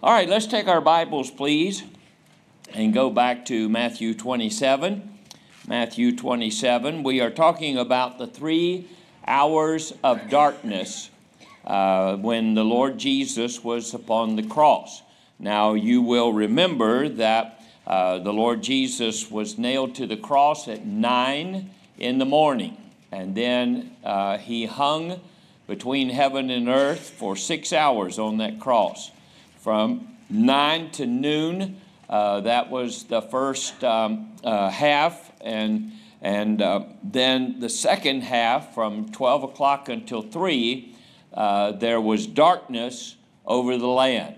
All right, let's take our Bibles, please, and go back to Matthew 27. Matthew 27, we are talking about the 3 hours of darkness when the Lord Jesus was upon the cross. Now, you will remember that the Lord Jesus was nailed to the cross at 9 in the morning, and then he hung between heaven and earth for 6 hours on that cross. From 9 to noon, that was the first half, and then the second half from 12 o'clock until 3, there was darkness over the land.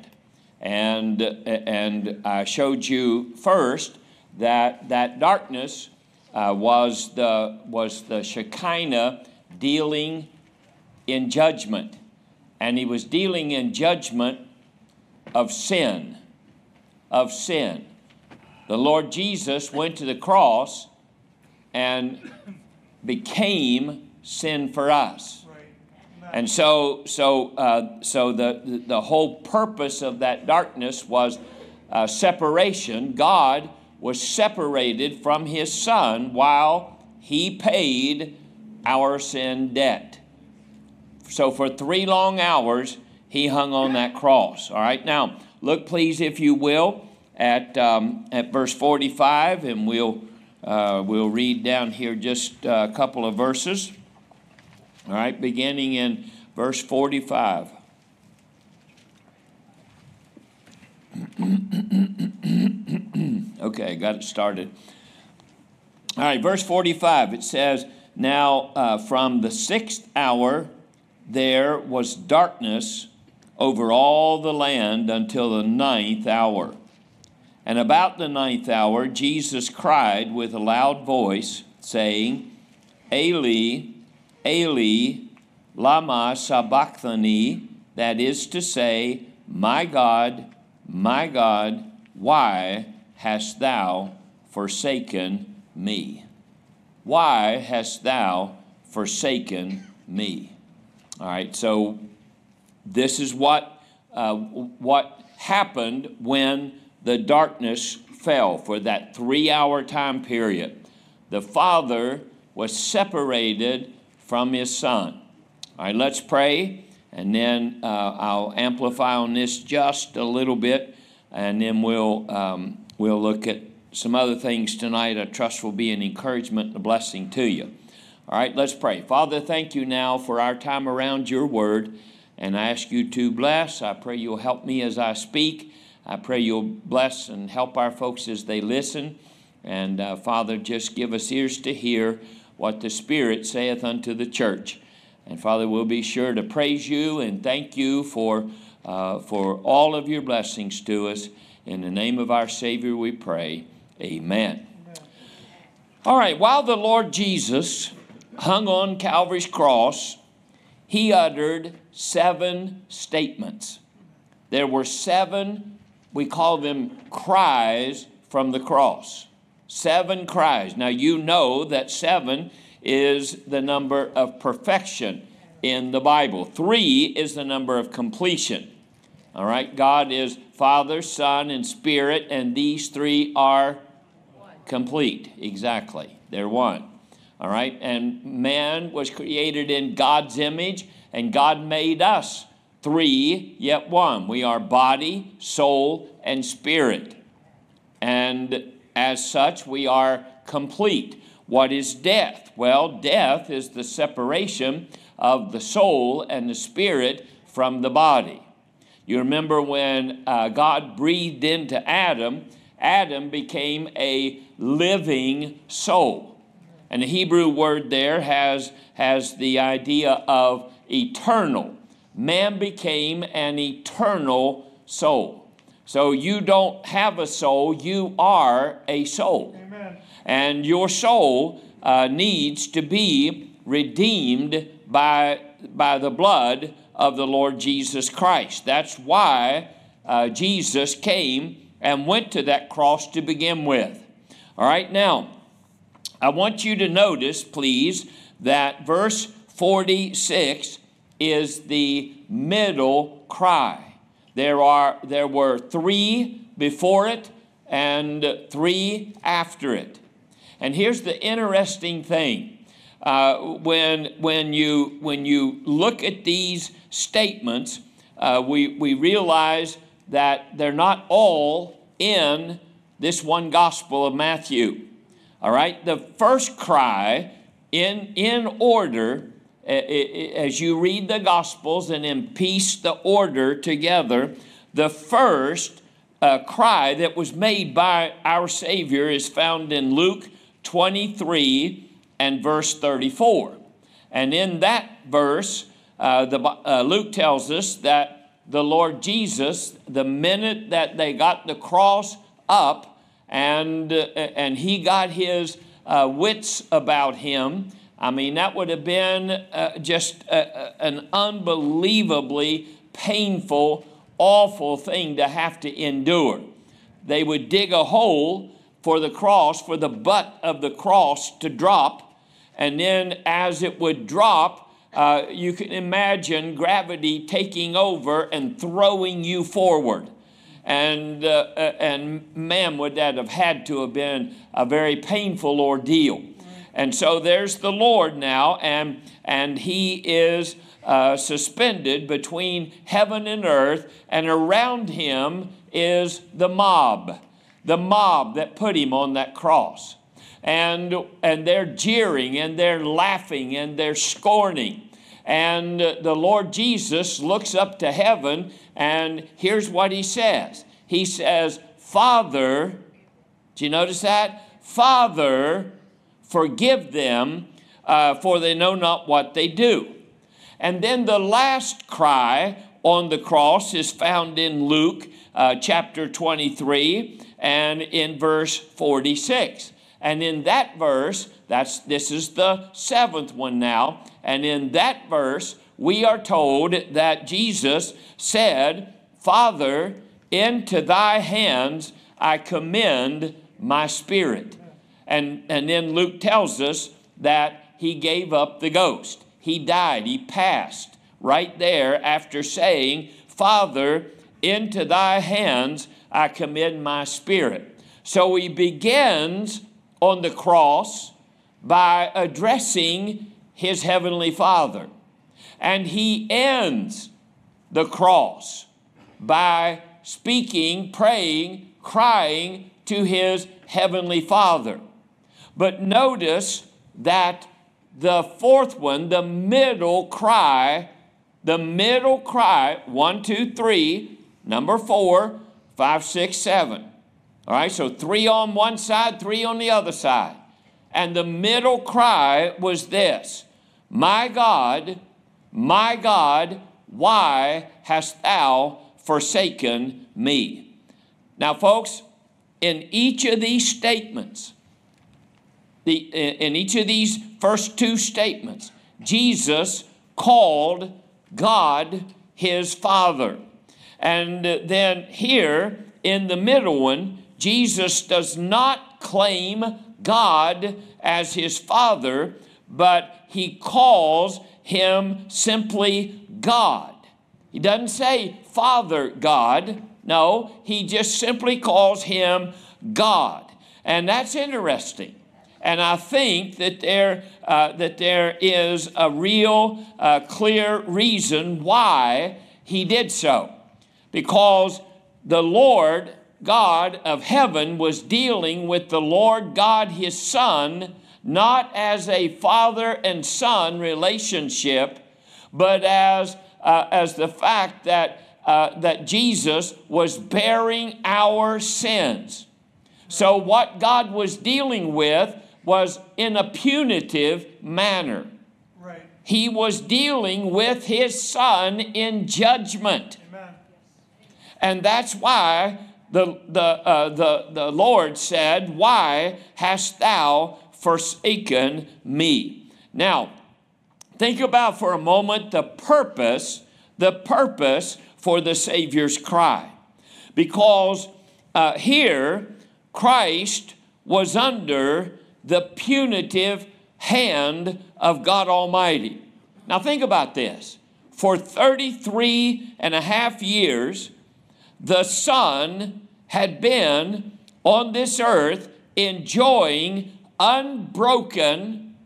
And I showed you first that darkness was the Shekinah dealing in judgment. And he was dealing in judgment of sin. The Lord Jesus went to the cross and became sin for us. And so the whole purpose of that darkness was separation. God was separated from his Son while he paid our sin debt. So for 3 long hours, he hung on that cross. All right, now look, please, if you will, at verse 45, and we'll read down here just a couple of verses. All right, beginning in verse 45. Okay, got it started. All right, verse 45, it says, Now from the 6th hour there was darkness over all the land until the 9th hour. And about the 9th hour Jesus cried with a loud voice, saying, Eli, Eli, lama sabachthani, that is to say, my God, why hast thou forsaken me? Why hast thou forsaken me? All right, so this is what happened when the darkness fell for that 3-hour time period. The Father was separated from his Son. All right, let's pray, and then I'll amplify on this just a little bit, and then we'll look at some other things tonight I trust will be an encouragement and a blessing to you. All right, let's pray. Father, thank you now for our time around your word, and I ask you to bless. I pray you'll help me as I speak. I pray you'll bless and help our folks as they listen. And Father, just give us ears to hear what the Spirit saith unto the church. And Father, we'll be sure to praise you and thank you for all of your blessings to us. In the name of our Savior we pray. Amen. All right, while the Lord Jesus hung on Calvary's cross, he uttered 7 statements. There were 7, we call them cries from the cross. 7 cries. Now you know that 7 is the number of perfection in the Bible. 3 is the number of completion. All right, God is Father, Son, and Spirit, and these 3 are complete. Exactly. They're one. All right, and man was created in God's image, and God made us 3, yet one. We are body, soul, and spirit. And as such, we are complete. What is death? Well, death is the separation of the soul and the spirit from the body. You remember when God breathed into Adam, Adam became a living soul. And the Hebrew word there has the idea of eternal. Man became an eternal soul. So you don't have a soul, you are a soul. Amen. And your soul needs to be redeemed by the blood of the Lord Jesus Christ. That's why Jesus came and went to that cross to begin with. All right, now, I want you to notice, please, that verse 46 is the middle cry. There were 3 before it and 3 after it. And here's the interesting thing. When you look at these statements, we realize that they're not all in this one Gospel of Matthew. All right? The first cry, in order, as you read the Gospels and then piece the order together, the first cry that was made by our Savior is found in Luke 23 and verse 34. And in that verse, Luke tells us that the Lord Jesus, the minute that they got the cross up and he got his wits about him, I mean, that would have been just an unbelievably painful, awful thing to have to endure. They would dig a hole for the cross, for the butt of the cross to drop, and then as it would drop, you can imagine gravity taking over and throwing you forward. And man, would that have had to have been a very painful ordeal. And so there's the Lord now, and he is suspended between heaven and earth, and around him is the mob that put him on that cross. And they're jeering, and they're laughing, and they're scorning. And the Lord Jesus looks up to heaven, and here's what he says. He says, Father, do you notice that? Father, forgive them, for they know not what they do. And then the last cry on the cross is found in Luke chapter 23 and in verse 46. And in that verse, this is the 7th one now, and in that verse, we are told that Jesus said, Father, into thy hands I commend my spirit. And then Luke tells us that he gave up the ghost. He died, he passed right there after saying, Father, into thy hands I commend my spirit. So he begins on the cross by addressing his heavenly Father. And he ends the cross by speaking, praying, crying to his heavenly Father. But notice that the 4th one, the middle cry, 1, 2, 3, number 4, 5, 6, 7. All right, so 3 on one side, 3 on the other side. And the middle cry was this, my God, why hast thou forsaken me? Now, folks, in each of these statements, in each of these first 2 statements, Jesus called God his Father. And then here in the middle one, Jesus does not claim God as his Father, but he calls him simply God. He doesn't say Father God. No, he just simply calls him God. And that's interesting. And I think that there is a real clear reason why he did so. Because the Lord God of heaven was dealing with the Lord God, his Son, not as a father and son relationship, but as the fact that Jesus was bearing our sins. So what God was dealing with was in a punitive manner. Right. He was dealing with his Son in judgment. Amen. And that's why the Lord said, why hast thou forsaken me? Now, think about for a moment the purpose for the Savior's cry. Because here, Christ was under the punitive hand of God Almighty. Now think about this. For 33 and a half years, the Son had been on this earth enjoying unbroken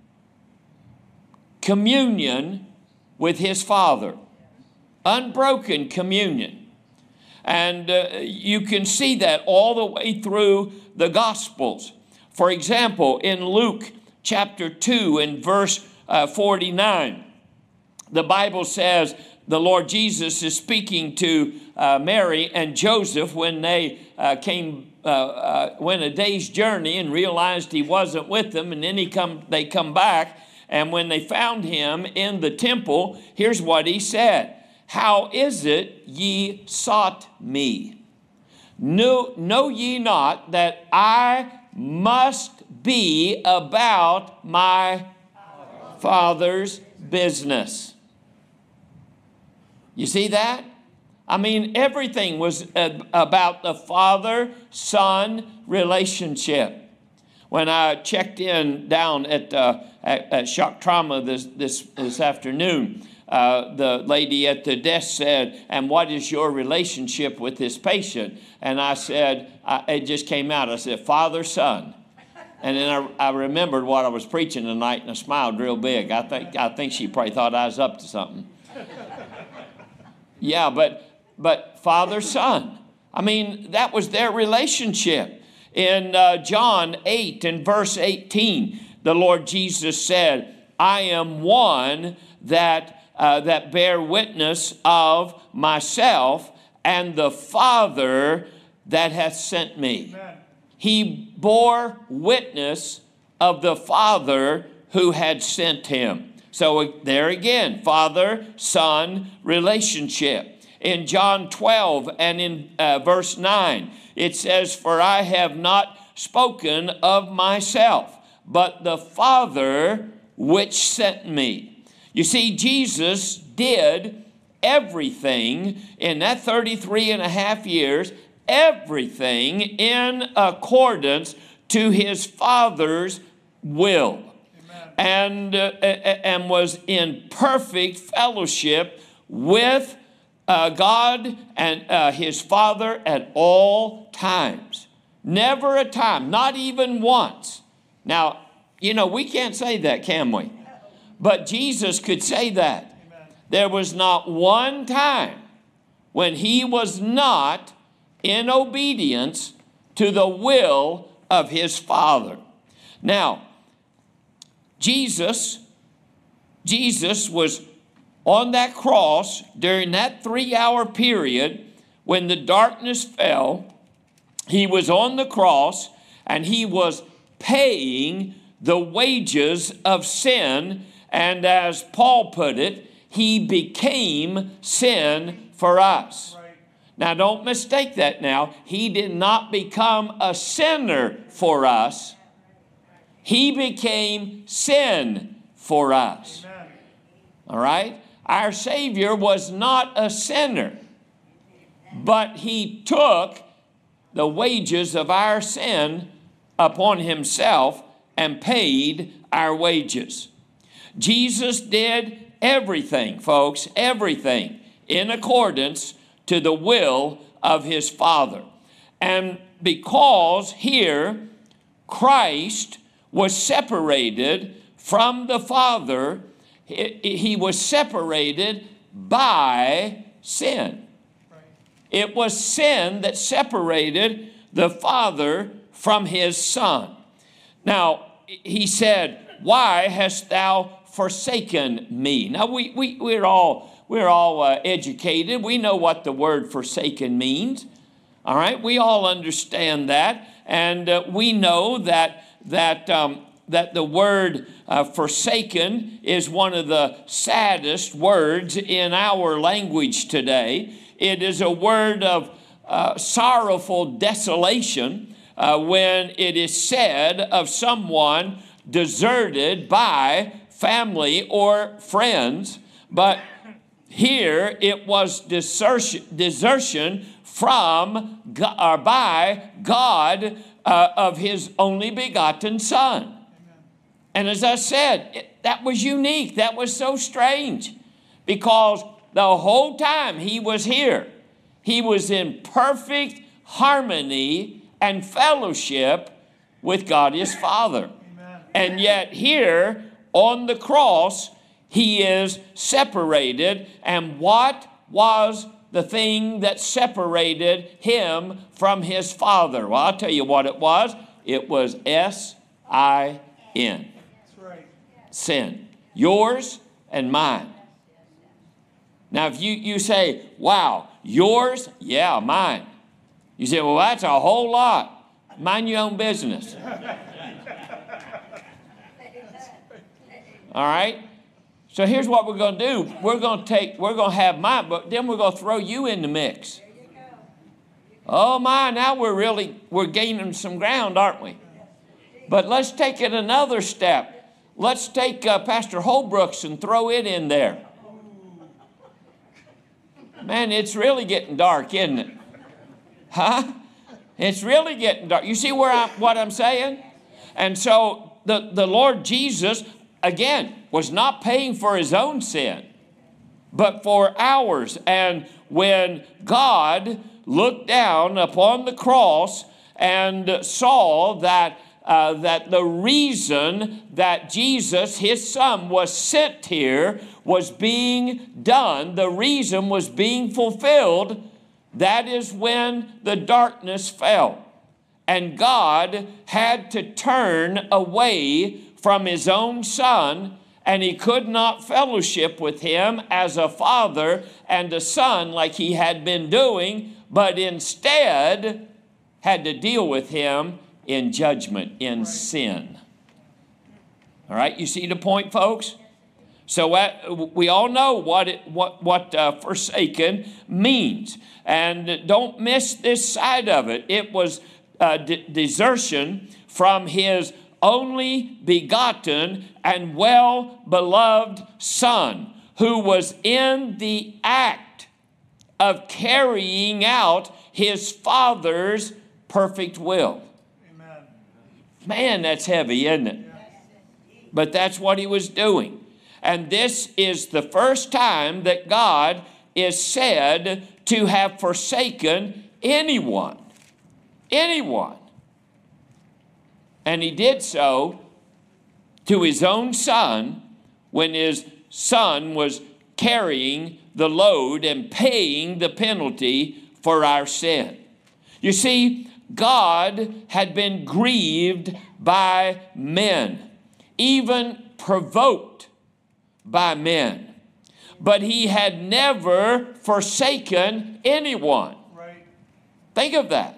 communion with his Father. Unbroken communion. And you can see that all the way through the Gospels. For example, in Luke chapter 2 and verse 49, the Bible says the Lord Jesus is speaking to Mary and Joseph when they went a day's journey and realized he wasn't with them, and then they come back, and when they found him in the temple, here's what he said: "How is it ye sought me? Know ye not that I must be about my Father's business?" You see that? I mean, everything was about the father-son relationship. When I checked in down at Shock Trauma this afternoon, the lady at the desk said, "And what is your relationship with this patient?" And I said, it just came out. I said, "Father-son." And then I remembered what I was preaching tonight, and I smiled real big. I think she probably thought I was up to something. Yeah, but father-son. I mean, that was their relationship. In John 8 and verse 18, the Lord Jesus said, "I am one that bear witness of myself, and the Father that hath sent me." Amen. He bore witness of the Father who had sent him. So there again, father-son relationship. In John 12 and in verse 9, it says, "For I have not spoken of myself, but the Father which sent me." You see, Jesus did everything in that 33 and a half years, everything in accordance to his Father's will. And was in perfect fellowship with God and his Father at all times. Never a time, not even once. Now, we can't say that, can we? But Jesus could say that. Amen. There was not one time when he was not in obedience to the will of his Father. Now, Jesus was on that cross during that 3-hour period when the darkness fell. He was on the cross and he was paying the wages of sin. And as Paul put it, he became sin for us. Right. Now, don't mistake that now. He did not become a sinner for us. He became sin for us. Amen. All right? Our Savior was not a sinner, but he took the wages of our sin upon himself and paid our wages. Jesus did everything, folks, everything in accordance to the will of his Father. And because here Christ was separated from the Father, he was separated by sin. Right. It was sin that separated the Father from his Son. Now, he said, "Why hast thou forsaken me?" Now, we're all educated. We know what the word forsaken means. All right, we all understand that, and we know that the word forsaken is one of the saddest words in our language today. It is a word of sorrowful desolation when it is said of someone deserted by family or friends. But here it was desertion from or by God of his only begotten Son. Amen. And as I said, that was unique. That was so strange, because the whole time he was here, He was in perfect harmony and fellowship with God his Father. Amen. And yet here on the cross, he is separated. And what was the thing that separated him from his Father? Well, I'll tell you what it was. It was S-I-N. That's right. Sin. Yours and mine. Now, if you say, wow, yours? Yeah, mine. You say, well, that's a whole lot. Mind your own business. All right? So here's what we're going to do. We're going to have mine, but then we're going to throw you in the mix. Oh my, now we're gaining some ground, aren't we? But let's take it another step. Let's take Pastor Holbrooks and throw it in there. Man, it's really getting dark, isn't it? Huh? It's really getting dark. You see what I'm saying? And so the Lord Jesus, again, was not paying for his own sin, but for ours. And when God looked down upon the cross and saw that the reason that Jesus, his son, was sent here was being done, the reason was being fulfilled, that is when the darkness fell. And God had to turn away from his own son, and he could not fellowship with him as a father and a son like he had been doing, but instead had to deal with him in judgment, in sin. All right, you see the point, folks? So we all know what forsaken means. And don't miss this side of it. It was desertion from his only begotten and well-beloved Son, who was in the act of carrying out his Father's perfect will. Amen. Man, that's heavy, isn't it? But that's what he was doing. And this is the first time that God is said to have forsaken anyone. Anyone. And he did so to his own son when his son was carrying the load and paying the penalty for our sin. You see, God had been grieved by men, even provoked by men. But he had never forsaken anyone. Right. Think of that.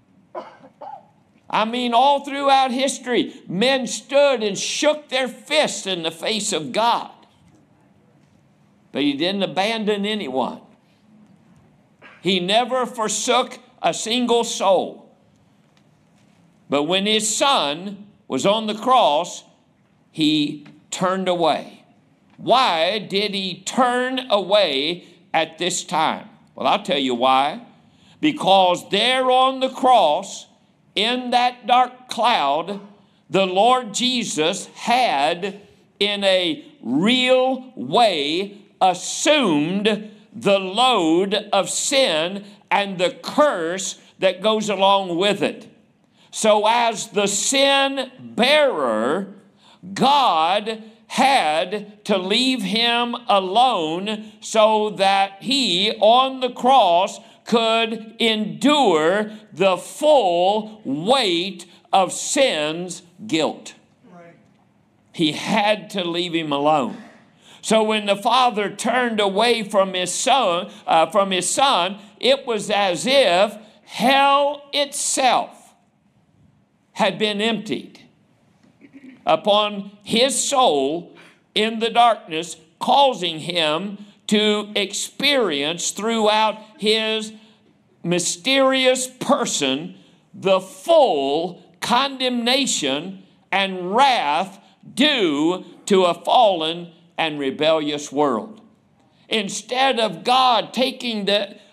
I mean, all throughout history, men stood and shook their fists in the face of God. But he didn't abandon anyone. He never forsook a single soul. But when his son was on the cross, he turned away. Why did he turn away at this time? Well, I'll tell you why. Because there on the cross, in that dark cloud, the Lord Jesus had, in a real way, assumed the load of sin and the curse that goes along with it. So as the sin bearer, God had to leave him alone so that he, on the cross, could endure the full weight of sin's guilt. Right. He had to leave him alone. So when the Father turned away from his son, it was as if hell itself had been emptied upon his soul in the darkness, causing him to experience throughout his mysterious person the full condemnation and wrath due to a fallen and rebellious world. Instead of God taking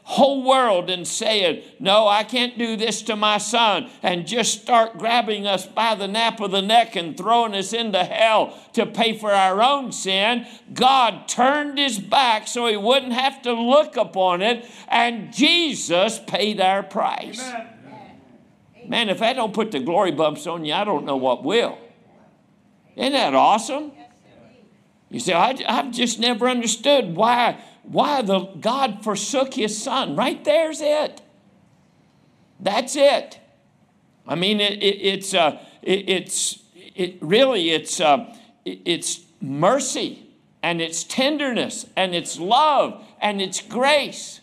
whole world and saying, no, I can't do this to my son, and just start grabbing us by the nape of the neck and throwing us into hell to pay for our own sin. God turned his back so he wouldn't have to look upon it, and Jesus paid our price. Amen. Man, if that don't put the glory bumps on you, I don't know what will. Isn't that awesome? You say, I've just never understood why the God forsook his son. Right there's it. That's it. I mean, it's mercy, and it's tenderness, and it's love, and it's grace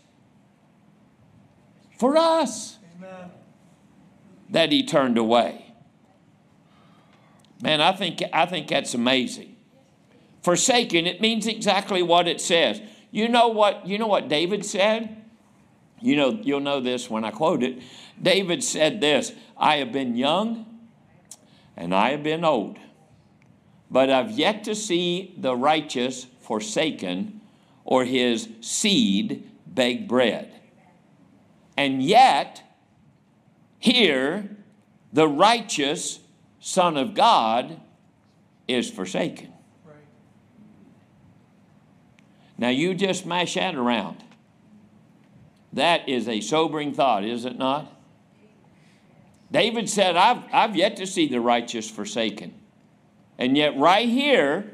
for us. Amen. That he turned away. Man, I think that's amazing. Forsaken, it means exactly what it says. You know what David said? You'll know this when I quote it. David said this, I have been young and I have been old, but I've yet to see the righteous forsaken or his seed beg bread. And yet, here, the righteous Son of God is forsaken. Right. Now, you just mash that around. That is a sobering thought, is it not? David said, I've yet to see the righteous forsaken. And yet right here,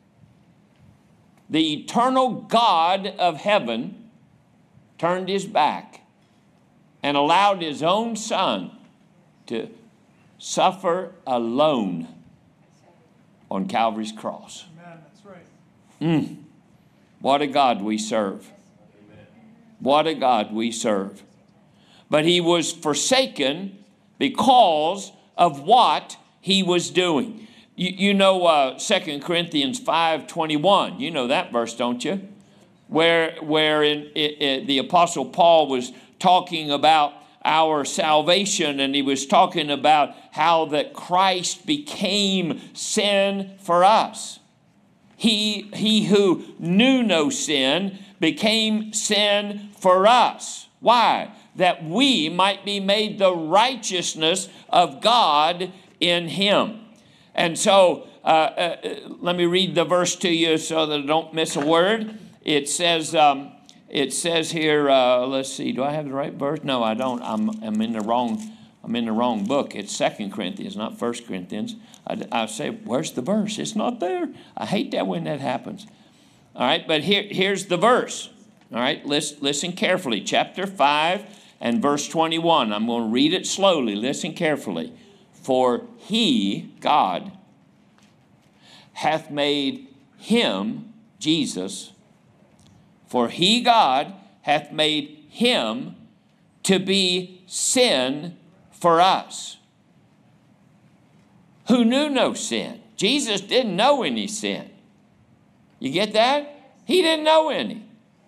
the eternal God of heaven turned his back and allowed his own son to suffer alone on Calvary's cross. Amen. That's right. What a God we serve. What a God we serve. But he was forsaken because of what he was doing. You know 2 Corinthians 5:21. You know that verse, don't you? Where the Apostle Paul was talking about our salvation, and he was talking about how that Christ became sin for us. He who knew no sin became sin for us. Why? That we might be made the righteousness of God in him. And so, let me read the verse to you so that I don't miss a word. It says here, let's see, do I have the right verse? No, I don't. I'm in the wrong book. It's 2 Corinthians, not 1 Corinthians. I say, where's the verse? It's not there. I hate that when that happens. All right, but here's the verse. All right, listen carefully. Chapter 5 and verse 21. I'm going to read it slowly. Listen carefully. For he, God, hath made him, Jesus, for he, God, hath made him to be sin for us, who knew no sin. Jesus didn't know any sin. You get that? He didn't know any.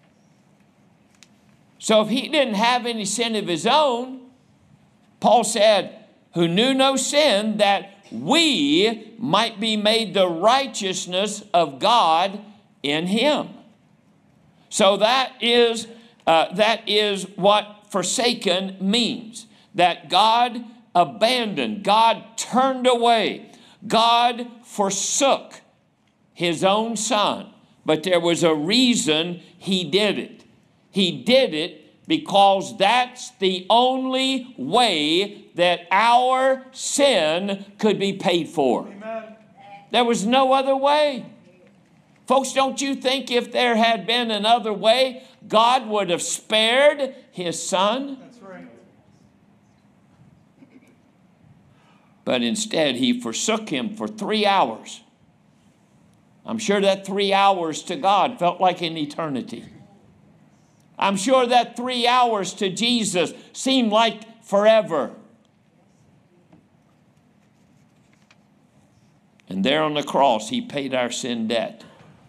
So if he didn't have any sin of his own, Paul said, who knew no sin, that we might be made the righteousness of God in him. So that is what forsaken means. That God abandoned, God turned away, God forsook his own son. But there was a reason he did it. He did it because that's the only way that our sin could be paid for. Amen. There was no other way. Folks, don't you think if there had been another way, God would have spared his son? That's right. But instead, he forsook him for 3 hours. I'm sure that 3 hours to God felt like an eternity. I'm sure that 3 hours to Jesus seemed like forever. And there on the cross, he paid our sin debt.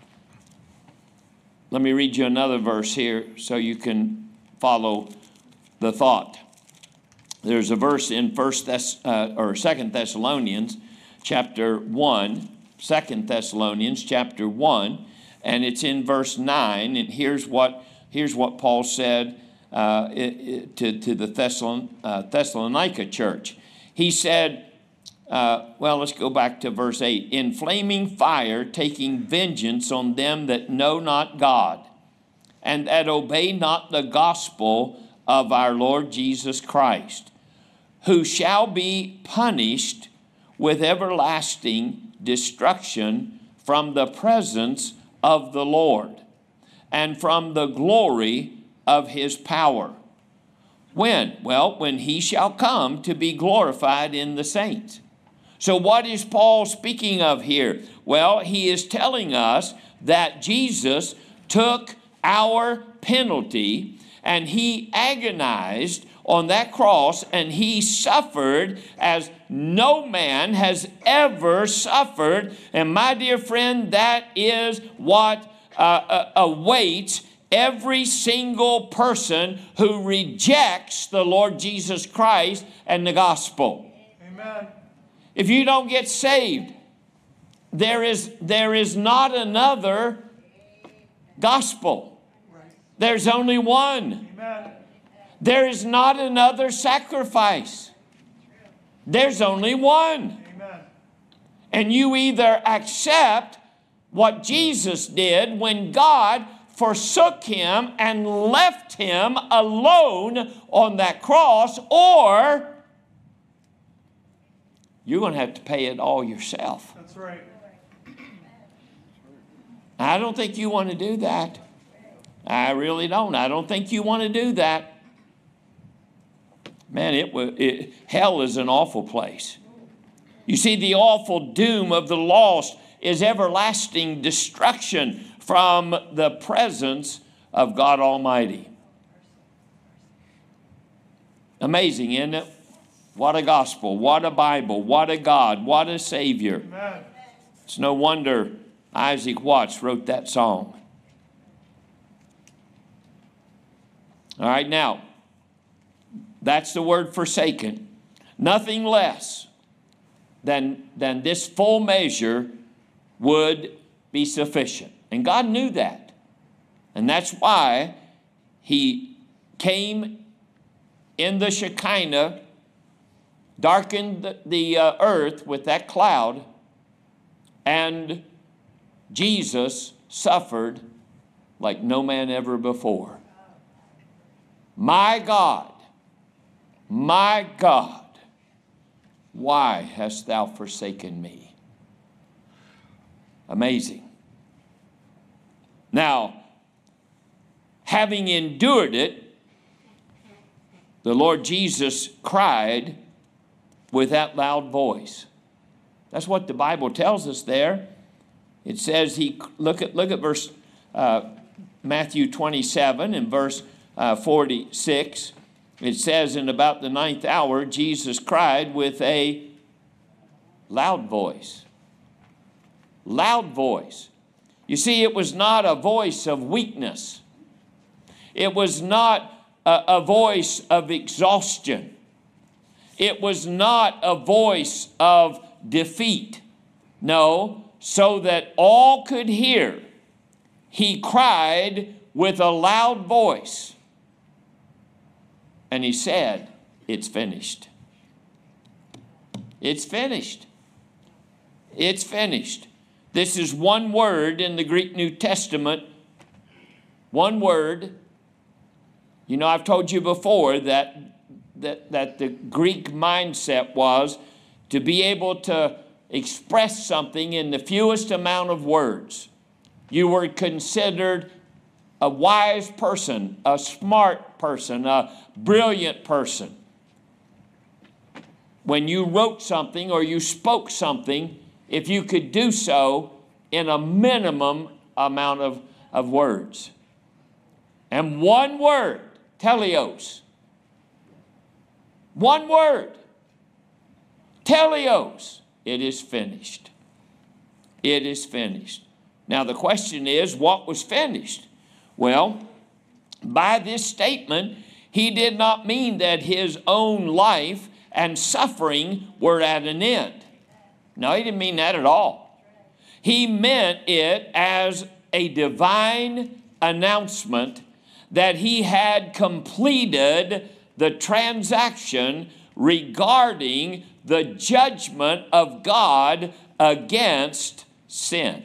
Let me read you another verse here so you can follow the thought. There's a verse in 2 Thessalonians chapter 1, 2 Thessalonians chapter 1, and it's in verse 9, and here's what Paul said to the Thessalonica church. He said, well, let's go back to verse 8. In flaming fire, taking vengeance on them that know not God, and that obey not the gospel of our Lord Jesus Christ, who shall be punished with everlasting destruction from the presence of the Lord and from the glory of his power. When? Well, when he shall come to be glorified in the saints. So what is Paul speaking of here? Well, he is telling us that Jesus took our penalty and he agonized on that cross, and he suffered as no man has ever suffered. And my dear friend, that is what awaits every single person who rejects the Lord Jesus Christ and the gospel. Amen. If you don't get saved, there is not another gospel. There's only one. Amen. There is not another sacrifice. There's only one. Amen. And you either accept what Jesus did when God forsook him and left him alone on that cross, or you're going to have to pay it all yourself. That's right. I don't think you want to do that. I really don't. I don't think you want to do that. Man, hell is an awful place. You see, the awful doom of the lost is everlasting destruction from the presence of God Almighty. Amazing, isn't it? What a gospel, what a Bible, what a God, what a Savior. Amen. It's no wonder Isaac Watts wrote that song. All right, now, that's the word forsaken. Nothing less than this full measure would be sufficient. And God knew that. And that's why he came in the Shekinah, darkened the earth with that cloud, and Jesus suffered like no man ever before. My God, why hast thou forsaken me? Amazing. Now, having endured it, the Lord Jesus cried with that loud voice. That's what the Bible tells us there. It says, look at verse Matthew 27 and verse 46. It says, in about the 9th hour, Jesus cried with a loud voice. Loud voice. You see, it was not a voice of weakness. It was not a voice of exhaustion. It was not a voice of defeat. No, so that all could hear, he cried with a loud voice. And he said, it's finished. It's finished. It's finished. This is one word in the Greek New Testament. One word. You know, I've told you before that the Greek mindset was to be able to express something in the fewest amount of words. You were considered a wise person, a smart person, a brilliant person. When you wrote something or you spoke something, if you could do so in a minimum amount of words. And one word, teleos. One word, teleos. It is finished. It is finished. Now the question is, what was finished? Well, by this statement, he did not mean that his own life and suffering were at an end. No, he didn't mean that at all. He meant it as a divine announcement that he had completed the transaction regarding the judgment of God against sin.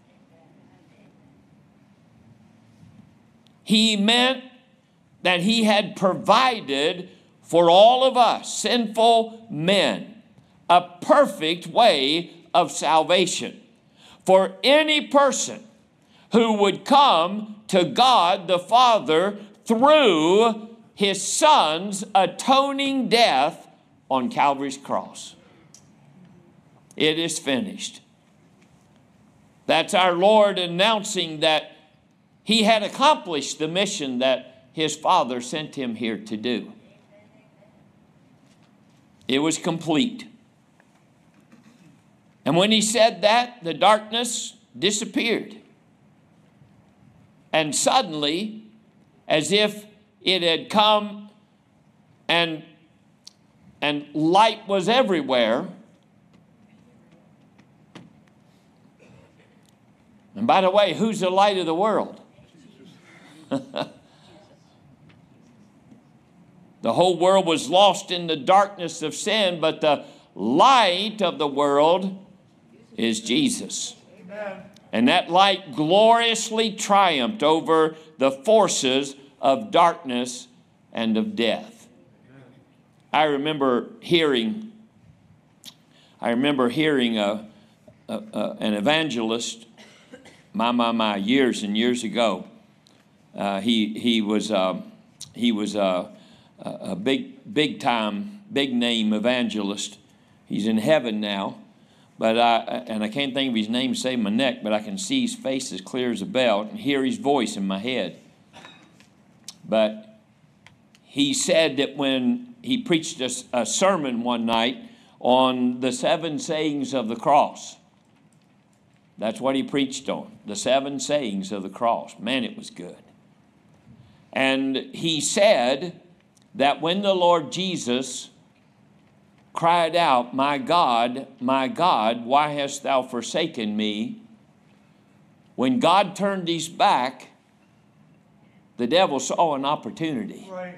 He meant that he had provided for all of us, sinful men, a perfect way of salvation for any person who would come to God the Father through his Son's atoning death on Calvary's cross. It is finished. That's our Lord announcing that he had accomplished the mission that his Father sent him here to do. It was complete. And when he said that, the darkness disappeared. And suddenly, as if it had come and light was everywhere. And by the way, who's the light of the world? The whole world was lost in the darkness of sin, but the light of the world is Jesus. Amen. And that light gloriously triumphed over the forces of darkness and of death. I remember hearing an evangelist, years and years ago. He was a big name evangelist. He's in heaven now, but I can't think of his name to save my neck, but I can see his face as clear as a bell and hear his voice in my head. But he said that when he preached a sermon one night on the 7 sayings of the cross. That's what he preached on, the 7 sayings of the cross. Man, it was good. And he said that when the Lord Jesus cried out, my God, why hast thou forsaken me?" When God turned his back, the devil saw an opportunity. Right.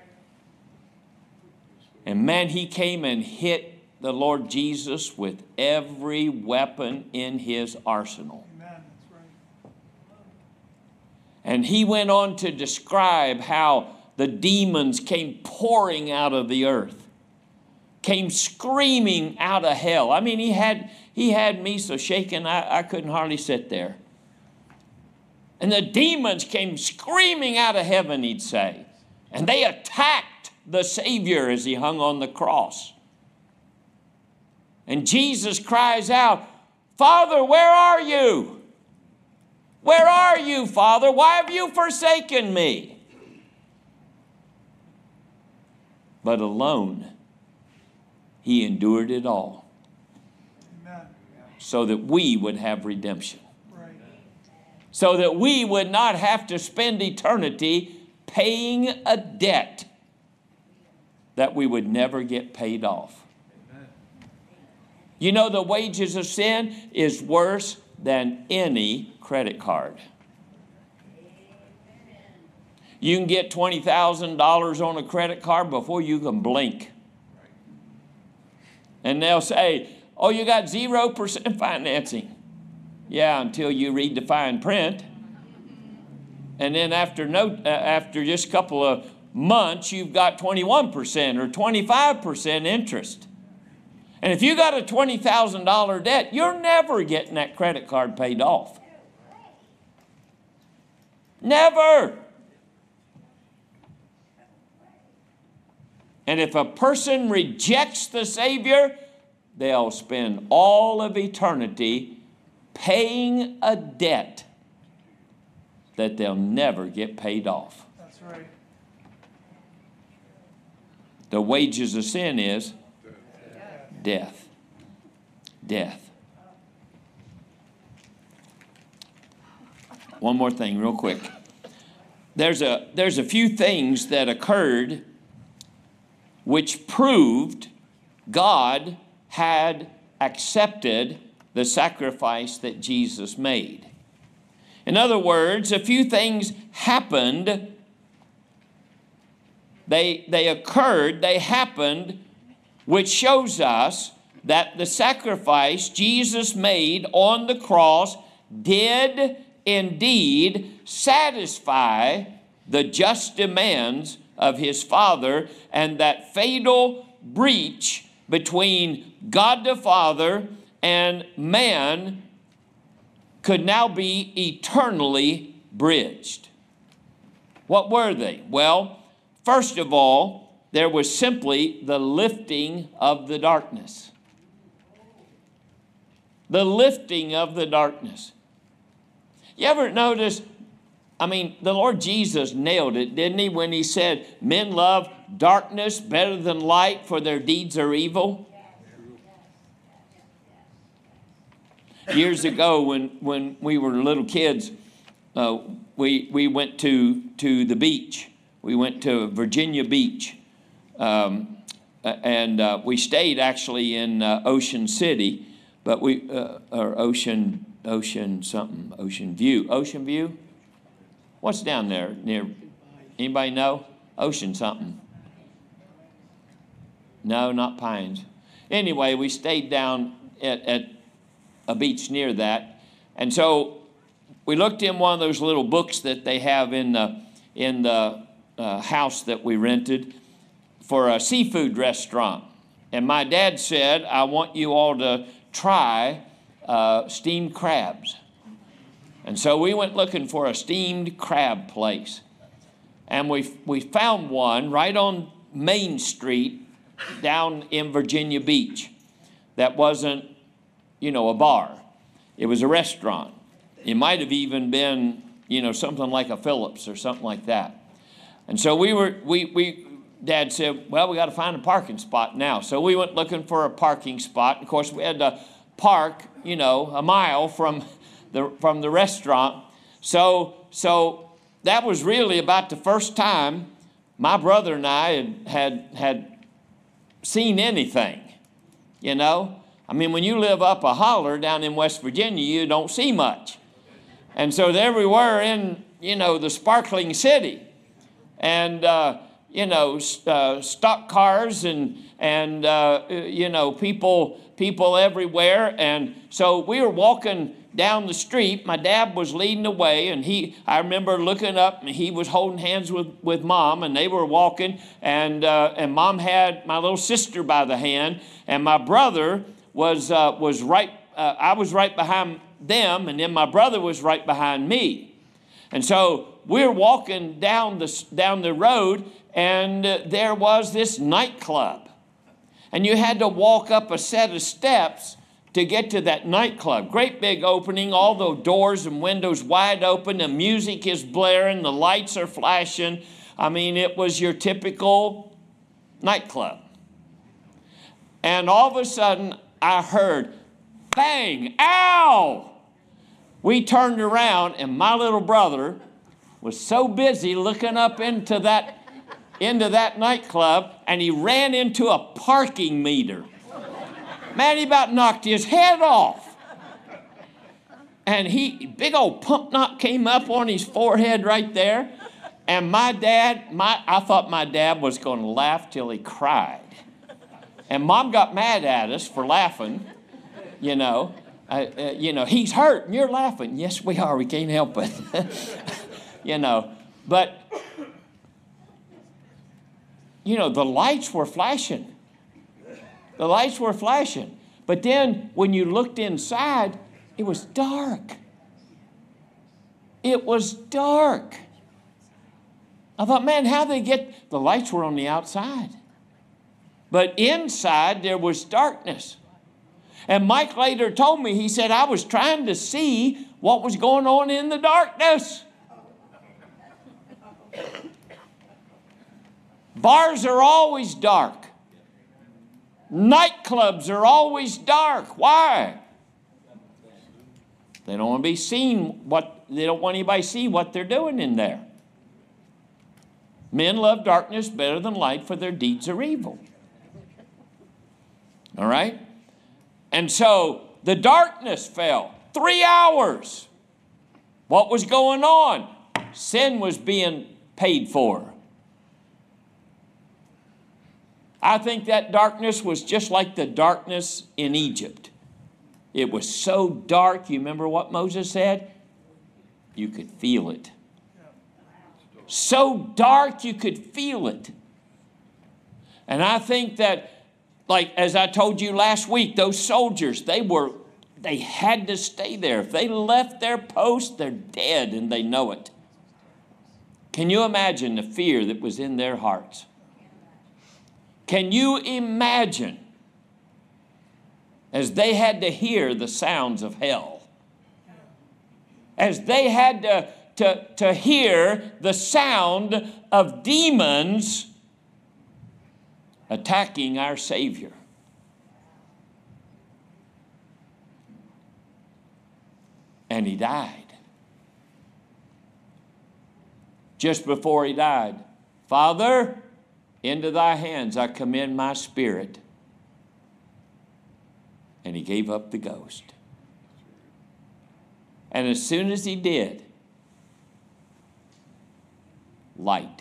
And man, he came and hit the Lord Jesus with every weapon in his arsenal. Amen. That's right. And he went on to describe how the demons came pouring out of the earth, came screaming out of hell. I mean, he had me so shaken I couldn't hardly sit there. And the demons came screaming out of heaven, he'd say. And they attacked the Savior as he hung on the cross. And Jesus cries out, "Father, where are you? Where are you, Father? Why have you forsaken me?" But alone, he endured it all. Amen. So that we would have redemption. Right. So that we would not have to spend eternity paying a debt that we would never get paid off. You know, the wages of sin is worse than any credit card. You can get $20,000 on a credit card before you can blink. And they'll say, "Oh, you got 0% financing." Yeah, until you read the fine print. And then after just a couple of months, you've got 21% or 25% interest. And if you got a $20,000 debt, you're never getting that credit card paid off. Never. And if a person rejects the Savior, they'll spend all of eternity paying a debt that they'll never get paid off. That's right. The wages of sin is death. Death. One more thing real quick. There's a few things that occurred which proved God had accepted the sacrifice that Jesus made. In other words, a few things happened they occurred, they happened, which shows us that the sacrifice Jesus made on the cross did indeed satisfy the just demands of his Father, and that fatal breach between God the Father and man could now be eternally bridged. What were they? Well, first of all, there was simply the lifting of the darkness. The lifting of the darkness. You ever notice, the Lord Jesus nailed it, didn't he, when he said, men love darkness better than light, for their deeds are evil? Years ago, when we were little kids, we went to the beach. We went to Virginia Beach. And we stayed actually in Ocean City, but or Ocean View. What's down there near? Anybody know? Ocean something. No, not Pines. Anyway, we stayed down at a beach near that, and so we looked in one of those little books that they have in the house that we rented for a seafood restaurant. And my dad said, I want you all to try steamed crabs. And so we went looking for a steamed crab place. And we found one right on Main Street down in Virginia Beach that wasn't, a bar. It was a restaurant. It might have even been, something like a Phillips or something like that. And so Dad said, well, we got to find a parking spot now. So we went looking for a parking spot. Of course, we had to park, a mile from the restaurant. So that was really about the first time my brother and I had seen anything, when you live up a holler down in West Virginia, you don't see much. And so there we were in, the sparkling city. And, stock cars and people everywhere. And so we were walking down the street. My dad was leading the way, and I remember looking up, and he was holding hands with Mom, and they were walking, and Mom had my little sister by the hand, and my brother was right. I was right behind them, and then my brother was right behind me. And so we're walking down the road, and there was this nightclub. And you had to walk up a set of steps to get to that nightclub. Great big opening, all the doors and windows wide open, the music is blaring, the lights are flashing. It was your typical nightclub. And all of a sudden, I heard, bang, ow! We turned around, and my little brother was so busy looking up into that nightclub, and he ran into a parking meter. Man, he about knocked his head off. And big old pump knot came up on his forehead right there. And I thought my dad was going to laugh till he cried. And Mom got mad at us for laughing, he's hurt and you're laughing. Yes, we are. We can't help it. But, the lights were flashing. The lights were flashing. But then when you looked inside, it was dark. It was dark. I thought, man, how'd they get... The lights were on the outside. But inside, there was darkness. And Mike later told me, he said, I was trying to see what was going on in the darkness. Bars are always dark. Nightclubs are always dark. Why? They don't want to be seen. They don't want anybody to see what they're doing in there. Men love darkness better than light, for their deeds are evil. All right? And so the darkness fell. 3 hours. What was going on? Sin was being paid for. I think that darkness was just like the darkness in Egypt. It was so dark. You remember what Moses said? You could feel it. So dark you could feel it. And I think that, like as I told you last week, those soldiers, they had to stay there. If they left their post, they're dead, and they know it. Can you imagine the fear that was in their hearts? Can you imagine as they had to hear the sounds of hell? As they had to hear the sound of demons attacking our Savior. And he died. Just before he died, Father, into thy hands I commend my spirit. And he gave up the ghost. And as soon as he did, light.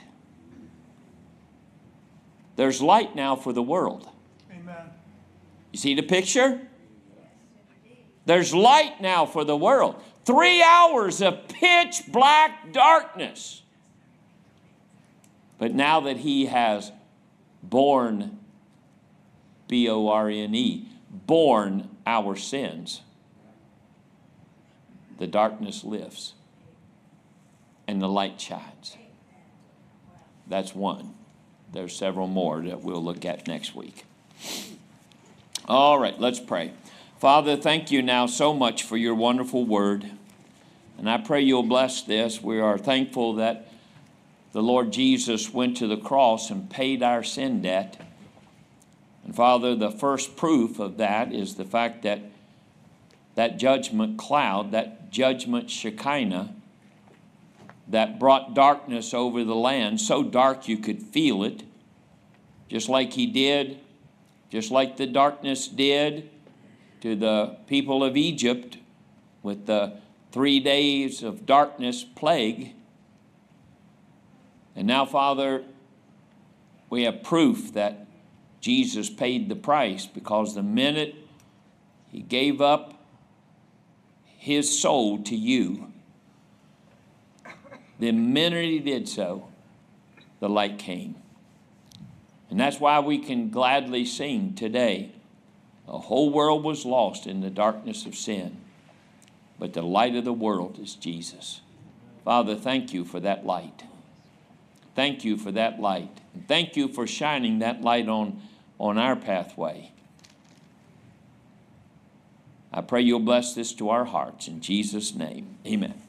There's light now for the world. Amen. You see the picture? There's light now for the world. 3 hours of pitch black darkness. But now that he has borne, B-O-R-N-E, borne our sins, the darkness lifts and the light shines. That's one. There's several more that we'll look at next week. All right, let's pray. Father, thank you now so much for your wonderful word. And I pray you'll bless this. We are thankful that the Lord Jesus went to the cross and paid our sin debt. And Father, the first proof of that is the fact that that judgment cloud, that judgment Shekinah, that brought darkness over the land, so dark you could feel it, just like he did, just like the darkness did to the people of Egypt with the 3 days of darkness plague. And now, Father, we have proof that Jesus paid the price, because the minute he gave up his soul to you, the minute he did so, the light came. And that's why we can gladly sing today. The whole world was lost in the darkness of sin, but the light of the world is Jesus. Father, thank you for that light. Thank you for that light. And thank you for shining that light on our pathway. I pray you'll bless this to our hearts. In Jesus' name, amen.